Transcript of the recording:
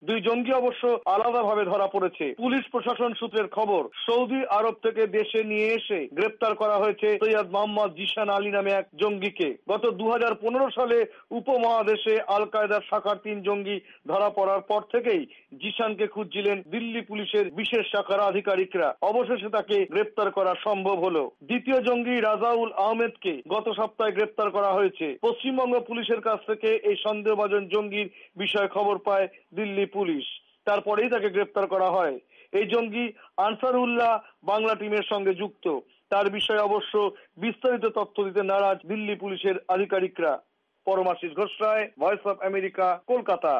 দুই জঙ্গি অবশ্য আলাদাভাবে ধরা পড়েছে। পুলিশ প্রশাসন সূত্রের খবর, সৌদি আরব থেকে দেশে নিয়ে এসে গ্রেপ্তার করা হয়েছে সৈয়দ মোহাম্মদ জিশান আলী নামে এক জঙ্গিকে। গত 2015 সালে উপমহাদেশে আল কায়দার শাখার 3 জঙ্গি ধরা পড়ার পর থেকেই জিশানকে খুঁজছিলেন দিল্লি পুলিশের বিশেষ শাখার আধিকারিকরা। অবশেষে তাকে গ্রেপ্তার করা সম্ভব হলো। দ্বিতীয় জঙ্গি রাজাউল আহমেদকে গত সপ্তাহে গ্রেপ্তার করা হয়েছে। পশ্চিমবঙ্গ পুলিশের কাছ থেকে এই সন্দেহভাজন জঙ্গির বিষয়ে খবর পায় দিল্লি পুলিশ, তারপরেই তাকে গ্রেপ্তার করা হয়। এই জঙ্গি আনসারুল্লাহ বাংলা টিমের সঙ্গে যুক্ত। তার বিষয়ে অবশ্য বিস্তারিত তথ্য দিতে নারাজ দিল্লি পুলিশের আধিকারিকরা। Paramashis Ghosh Roy, Voice of America, Kolkata.